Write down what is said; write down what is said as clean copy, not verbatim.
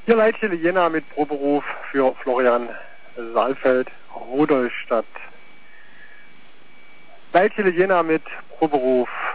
Hier Leitstelle Jena mit Proberuf für Florian Saalfeld, Rudolstadt. Leitstelle Jena mit Proberuf